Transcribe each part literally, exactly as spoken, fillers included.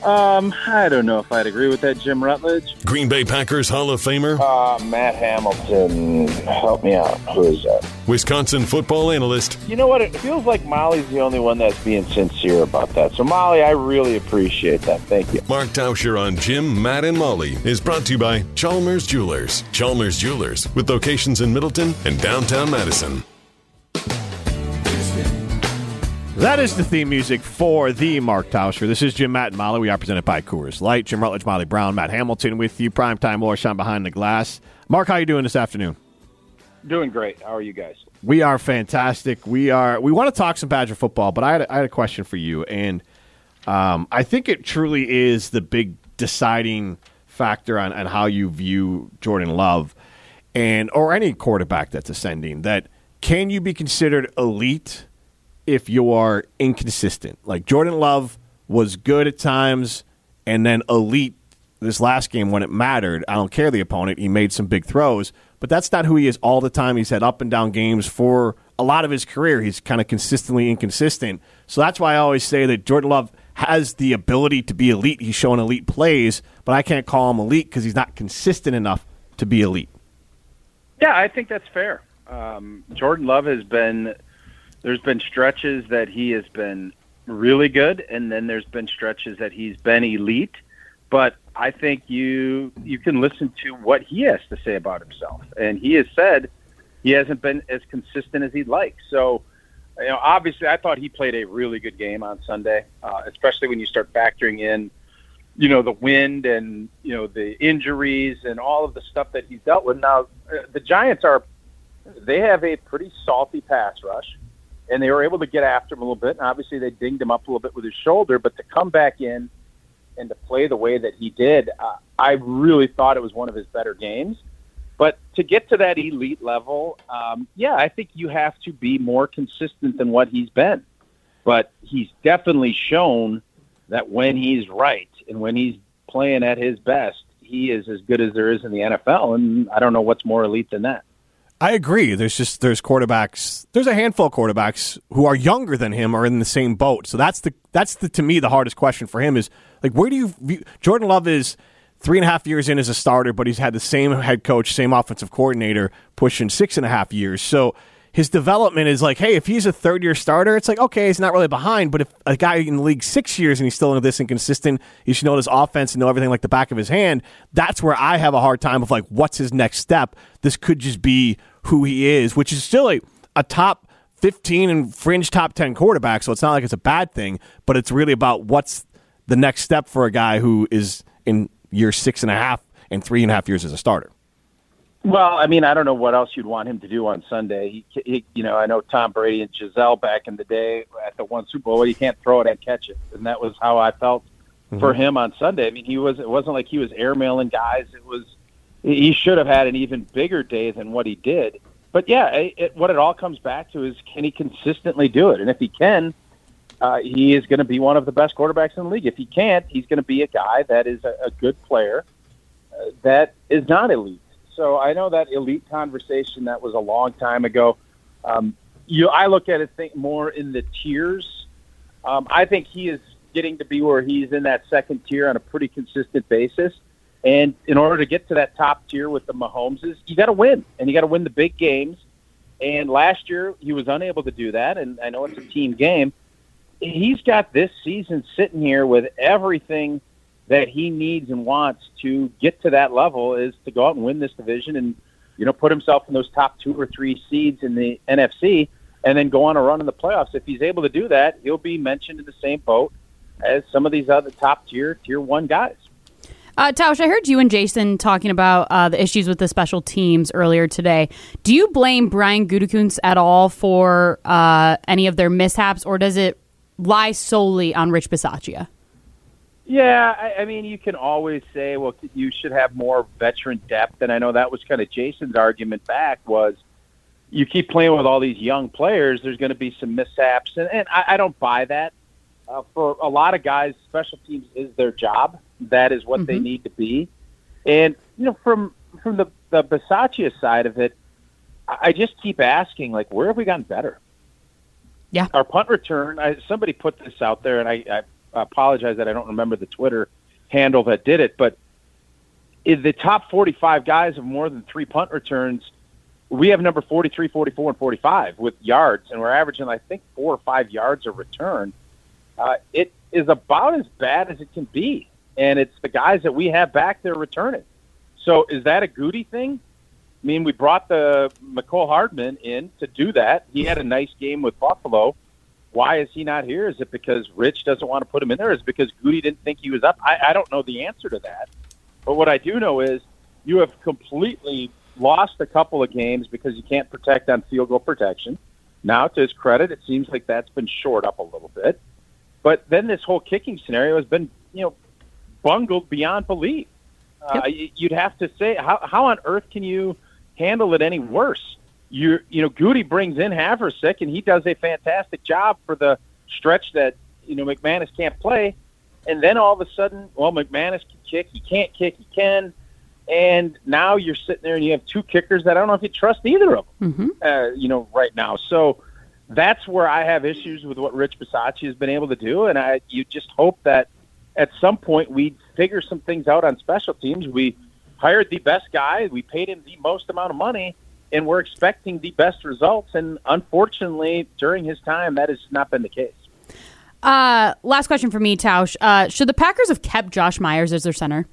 Um, I don't know if I'd agree with that, Jim Rutledge. Green Bay Packers Hall of Famer. Uh, Matt Hamilton. Help me out. Who is that? Wisconsin football analyst. You know what? It feels like Molly's the only one that's being sincere about that. So, Molly, I really appreciate that. Thank you. Mark Tauscher on Jim, Matt, and Molly is brought to you by Chalmers Jewelers. Chalmers Jewelers, with locations in Middleton and downtown Madison. That is the theme music for the Mark Tauscher. This is Jim, Matt, and Molly. We are presented by Coors Light. Jim Rutledge, Molly Brown, Matt Hamilton with you. Primetime Morrison behind the glass. Mark, how are you doing this afternoon? Doing great. How are you guys? We are fantastic. We are. We want to talk some Badger football, but I had a, I had a question for you, and um, I think it truly is the big deciding factor on, on how you view Jordan Love and or any quarterback that's ascending. That can you be considered elite if you are inconsistent? Like Jordan Love was good at times and then elite this last game when it mattered. I don't care the opponent. He made some big throws, but that's not who he is all the time. He's had up and down games for a lot of his career. He's kind of consistently inconsistent. So that's why I always say that Jordan Love has the ability to be elite. He's showing elite plays, but I can't call him elite because he's not consistent enough to be elite. Yeah, I think that's fair. Um, Jordan Love has been – there's been stretches that he has been really good, and then there's been stretches that he's been elite. But I think you you can listen to what he has to say about himself. And he has said he hasn't been as consistent as he'd like. So, you know, obviously I thought he played a really good game on Sunday, uh, especially when you start factoring in, you know, the wind and, you know, the injuries and all of the stuff that he's dealt with. Now, the Giants are – they have a pretty salty pass rush, and they were able to get after him a little bit. And obviously they dinged him up a little bit with his shoulder, but to come back in and to play the way that he did, uh, I really thought it was one of his better games. But to get to that elite level, um, yeah, I think you have to be more consistent than what he's been. But he's definitely shown that when he's right and when he's playing at his best, he is as good as there is in the N F L, and I don't know what's more elite than that. I agree. There's just there's quarterbacks. There's a handful of quarterbacks who are younger than him or in the same boat. So that's the that's the to me the hardest question for him is like where do you view, Jordan Love is three and a half years in as a starter, but he's had the same head coach, same offensive coordinator, pushing six and a half years. So his development is like, hey, if he's a third year starter, it's like okay, he's not really behind. But if a guy in the league six years and he's still this inconsistent, you should know his offense and know everything like the back of his hand. That's where I have a hard time of like, what's his next step? This could just be who he is, which is still a, a top fifteen and fringe top ten quarterback, so it's not like it's a bad thing, but it's really about what's the next step for a guy who is in year six and a half and three and a half years as a starter. Well, I mean, I don't know what else you'd want him to do on Sunday. He, he, you know, I know Tom Brady and Giselle back in the day at the one Super Bowl, he can't throw it and catch it, and that was how I felt mm-hmm. for him on Sunday. I mean, he was it wasn't like he was airmailing guys. It was he should have had an even bigger day than what he did. But, yeah, it, it, what it all comes back to is can he consistently do it? And if he can, uh, he is going to be one of the best quarterbacks in the league. If he can't, he's going to be a guy that is a, a good player uh, that is not elite. So I know that elite conversation, that was a long time ago. Um, you, I look at it think more in the tiers. Um, I think he is getting to be where he's in that second tier on a pretty consistent basis. And in order to get to that top tier with the Mahomeses, you got to win, and you got to win the big games. And last year he was unable to do that, and I know it's a team game. He's got this season sitting here with everything that he needs and wants to get to that level is to go out and win this division and, you know, put himself in those top two or three seeds in the N F C and then go on a run in the playoffs. If he's able to do that, he'll be mentioned in the same boat as some of these other top tier, tier one guys. Uh, Tausch, I heard you and Jason talking about uh, the issues with the special teams earlier today. Do you blame Brian Gutekunst at all for uh, any of their mishaps, or does it lie solely on Rich Bisaccia? Yeah, I, I mean, you can always say, well, you should have more veteran depth, and I know that was kind of Jason's argument back was you keep playing with all these young players, there's going to be some mishaps, and, and I, I don't buy that. Uh, for a lot of guys, special teams is their job. That is what mm-hmm. they need to be. And, you know, from from the, the Bisaccia side of it, I just keep asking, like, where have we gotten better? Yeah. Our punt return, I, somebody put this out there, and I, I apologize that I don't remember the Twitter handle that did it, but in the top forty-five guys of more than three punt returns, we have number forty-three, forty-four, and forty-five with yards, and we're averaging, I think, four or five yards a return. Uh, it is about as bad as it can be, and it's the guys that we have back there returning. So is that a Goody thing? I mean, we brought the McCole Hardman in to do that. He had a nice game with Buffalo. Why is he not here? Is it because Rich doesn't want to put him in there? Is it because Goody didn't think he was up? I, I don't know the answer to that. But what I do know is you have completely lost a couple of games because you can't protect on field goal protection. Now, to his credit, it seems like that's been shored up a little bit. But then this whole kicking scenario has been, you know, bungled beyond belief. Uh, yep. You'd have to say, how, how on earth can you handle it any worse? You you know, Goody brings in Haversick, and he does a fantastic job for the stretch that, you know, McManus can't play. And then all of a sudden, well, McManus can kick. He can't kick. He can. And now you're sitting there and you have two kickers that I don't know if you trust either of them, mm-hmm. uh, you know, right now. So that's where I have issues with what Rich Bisaccia has been able to do. And I you just hope that at some point we figure some things out on special teams. We hired the best guy. We paid him the most amount of money, and we're expecting the best results. And unfortunately, during his time, that has not been the case. Uh, last question for me, Tausch. Uh, should the Packers have kept Josh Myers as their center?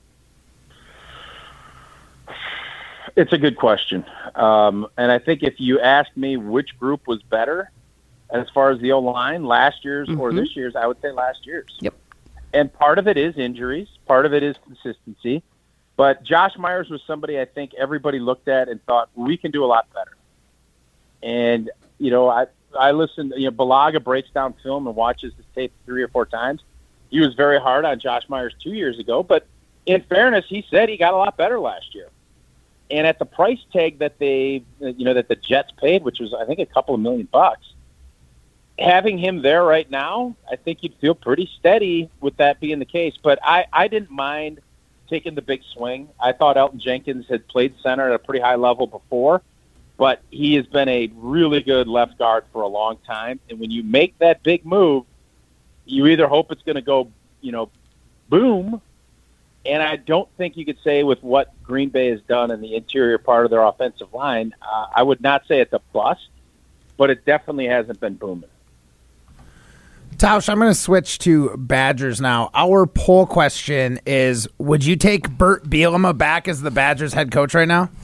It's a good question. Um, and I think if you asked me which group was better as far as the O-line, last year's mm-hmm. or this year's, I would say last year's. Yep. And part of it is injuries. Part of it is consistency. But Josh Myers was somebody I think everybody looked at and thought, we can do a lot better. And, you know, I I listened, you know, Balaga breaks down film and watches the tape three or four times. He was very hard on Josh Myers two years ago. But in fairness, he said he got a lot better last year. And at the price tag that they, you know, that the Jets paid, which was, I think, a couple of million bucks, having him there right now, I think you'd feel pretty steady with that being the case. But I, I didn't mind taking the big swing. I thought Elton Jenkins had played center at a pretty high level before, but he has been a really good left guard for a long time. And when you make that big move, you either hope it's going to go, you know, boom. And I don't think you could say with what Green Bay has done in the interior part of their offensive line, uh, I would not say it's a bust, but it definitely hasn't been booming. Tausch, I'm going to switch to Badgers now. Our poll question is, would you take Bert Bielema back as the Badgers head coach right now?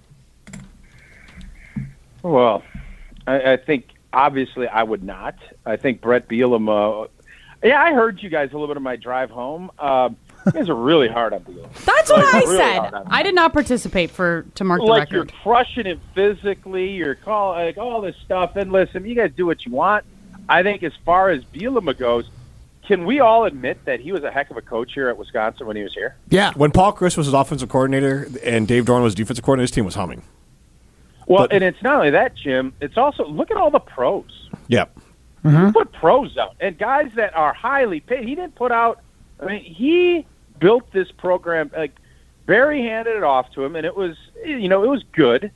Well, I, I think obviously I would not. I think Brett Bielema, yeah, I heard you guys a little bit of my drive home. Um, You guys are really hard on Bielema. That's what like, I really said. I did not participate for to mark the like record. You're crushing him physically. You're calling like all this stuff. And listen, you guys do what you want. I think as far as Bielema goes, can we all admit that he was a heck of a coach here at Wisconsin when he was here? Yeah. When Paul Chris was his offensive coordinator and Dave Dorn was defensive coordinator, his team was humming. Well, but, and it's not only that, Jim. It's also, look at all the pros. Yep. Mm-hmm. He put pros out. And guys that are highly paid. He didn't put out, I mean, he built this program. Like Barry handed it off to him, and it was, you know, it was good.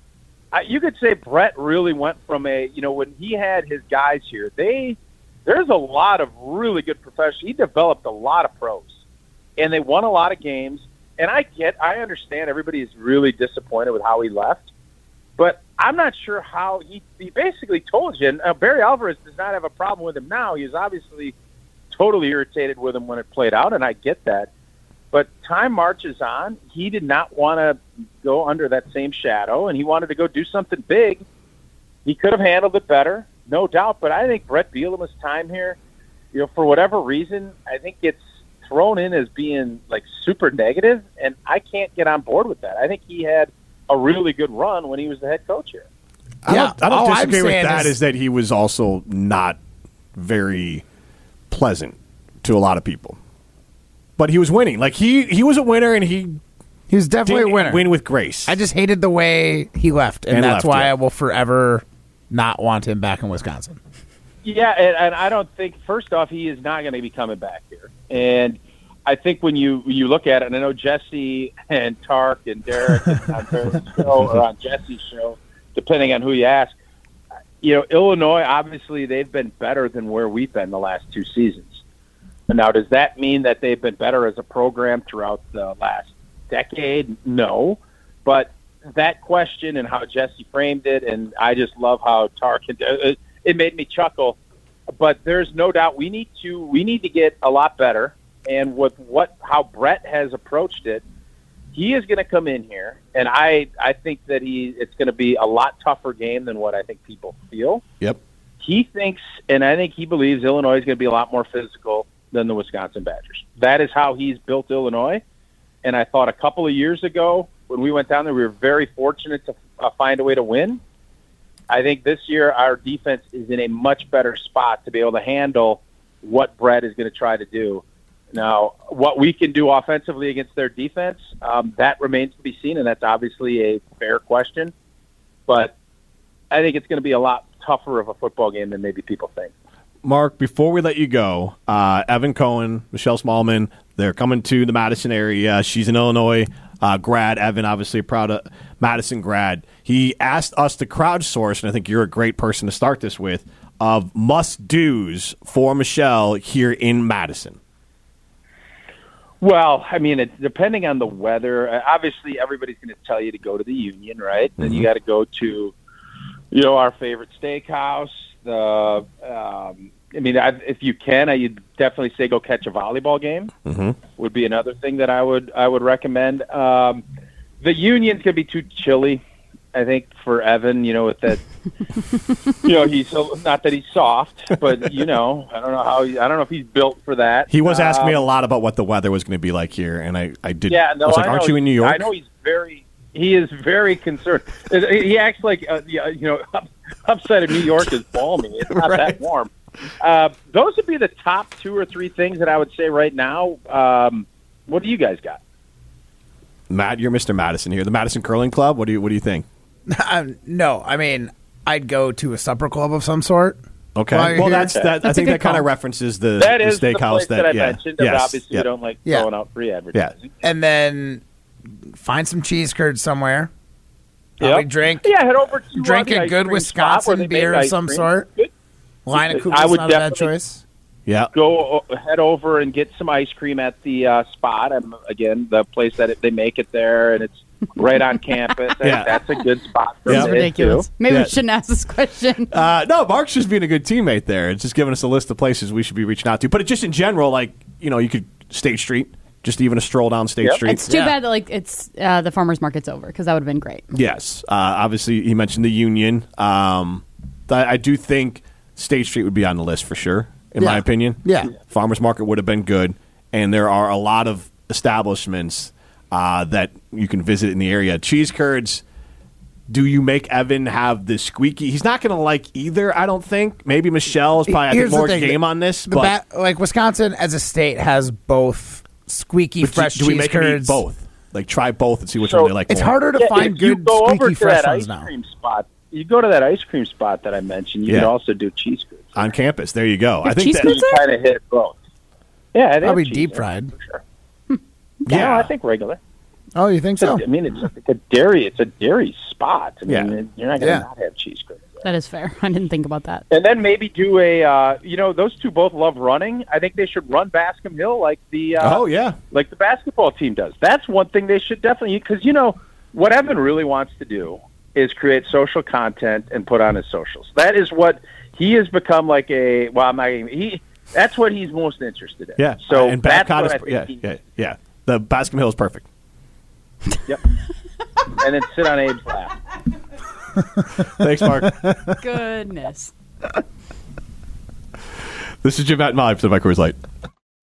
I, you could say Brett really went from a, you know, when he had his guys here, they, there's a lot of really good professionals. He developed a lot of pros, and they won a lot of games. And I get, I understand everybody is really disappointed with how he left, but I'm not sure how he, he basically told you. And uh, Barry Alvarez does not have a problem with him now. He was obviously totally irritated with him when it played out, and I get that. But time marches on. He did not want to go under that same shadow, and he wanted to go do something big. He could have handled it better, no doubt. But I think Brett Bielema's time here, you know, for whatever reason, I think it's thrown in as being like super negative, and I can't get on board with that. I think he had a really good run when he was the head coach here. I yeah, don't, I don't all disagree I'm with that. Is, is that he was also not very pleasant to a lot of people, but he was winning. Like he, he was a winner, and he he was definitely a winner. Win with grace. I just hated the way he left, and, and that's left, why yeah. I will forever not want him back in Wisconsin. Yeah, and, and I don't think. First off, he is not going to be coming back here, and I think when you when you look at it, and I know Jesse and Tark and Derek on Barry's show or on Jesse's show, depending on who you ask. You know, Illinois, obviously, they've been better than where we've been the last two seasons. Now, does that mean that they've been better as a program throughout the last decade? No. But that question and how Jesse framed it, and I just love how Tarkin, it, it made me chuckle. But there's no doubt we need to we need to get a lot better. And with what how Brett has approached it, he is going to come in here, and I I think that he it's going to be a lot tougher game than what I think people feel. Yep. He thinks, and I think he believes Illinois is going to be a lot more physical than the Wisconsin Badgers. That is how he's built Illinois. And I thought a couple of years ago when we went down there, we were very fortunate to uh, find a way to win. I think this year our defense is in a much better spot to be able to handle what Brett is going to try to do. Now, what we can do offensively against their defense, um, that remains to be seen, and that's obviously a fair question. But I think it's going to be a lot tougher of a football game than maybe people think. Mark, before we let you go, uh, Evan Cohen, Michelle Smallman, they're coming to the Madison area. She's an Illinois uh, grad. Evan, obviously a proud uh, Madison grad. He asked us to crowdsource, and I think you're a great person to start this with, of must-dos for Michelle here in Madison. Well, I mean, it's depending on the weather. Uh, obviously, everybody's going to tell you to go to the Union, right? Mm-hmm. Then you got to go to, you know, our favorite steakhouse. The, um, I mean, I, if you can, I'd definitely say go catch a volleyball game. Mm-hmm. Would be another thing that I would I would recommend. Um, the Union's going to be too chilly, I think, for Evan. You know, with that, you know, he's not that he's soft, but you know, I don't know how. He, I don't know if he's built for that. He was asking um, me a lot about what the weather was going to be like here, and I, I did. Yeah, no, I was like, I "Aren't know, you in New York?" I know he's very. He is very concerned. He acts like uh, you know, upside of New York is balmy. It's not right. that warm. Uh, those would be the top two or three things that I would say right now. Um, what do you guys got? Matt, you're Mister Madison here. The Madison Curling Club. What do you What do you think? Um, no, I mean, I'd go to a supper club of some sort. Okay. While you're Well, here. that's that. That's I a think good that kind of call. references the, That the is the steakhouse place that, that I yeah. mentioned. But Yes. obviously, Yep. we don't like Yeah. throwing out free advertising. And then find some cheese curds somewhere. Probably Yep. drink. Yeah, head over to Drink uh, the a ice good cream spot where Wisconsin they beer make of ice some cream. sort. Good. Line of I Cougars would not a bad definitely- choice. Yeah. Go uh, head over and get some ice cream at the uh, spot. Um, again, the place that it, they make it there, and it's right on campus. I Yeah. think that's a good spot for Yeah. It's it, ridiculous. too. Maybe Yeah. we shouldn't ask this question. Uh, no, Mark's just being a good teammate there. It's just giving us a list of places we should be reaching out to. But just in general, like, you know, you could State Street, just even a stroll down State Yep. Street. It's too Yeah. bad that like it's uh, the farmers market's over because that would have been great. Yes. Uh, obviously, he mentioned the Union. Um, I, I do think State Street would be on the list for sure, in my Yeah. opinion. Yeah. Farmers Market would have been good. And there are a lot of establishments uh, that you can visit in the area. Cheese curds. Do you make Evan have the squeaky? He's not going to like either, I don't think. Maybe Michelle is probably I think, Here's the more thing, game the- on this. The But ba- like Wisconsin as a state has both squeaky but do- fresh do we cheese make him eat curds. both? Like, try both and see which So, one they like It's more. harder to Yeah, find if you good go over squeaky to fresh that ones ice now. cream spot, you go to that ice cream spot that I mentioned. You Yeah. can also do cheese curds. On campus. There you go. I Have think cheese that, curds You kind of hit both. Yeah, they Probably have cheese deep in it, fried. for sure. yeah. No, I think regular. Oh, you think so? I mean, it's, it's a dairy. It's a dairy spot. I mean, Yeah. you're not going to Yeah. not have cheese curds. That is fair. I didn't think about that. And then maybe do a. Uh, you know, those two both love running. I think they should run Bascom Hill like the. Uh, oh, yeah. like the basketball team does. That's one thing they should definitely, because, you know, what Evan really wants to do is create social content and put on his socials. That is what he has become like a, well, I'm not even, he, that's what he's most interested in. Yeah. So and that's Babcock what I is, think yeah, he- yeah, yeah. The Bascom Hill is perfect. Yep. And then sit on Abe's lap. Thanks, Mark. Goodness. This is Jim Matt and Molly for the Coors Light.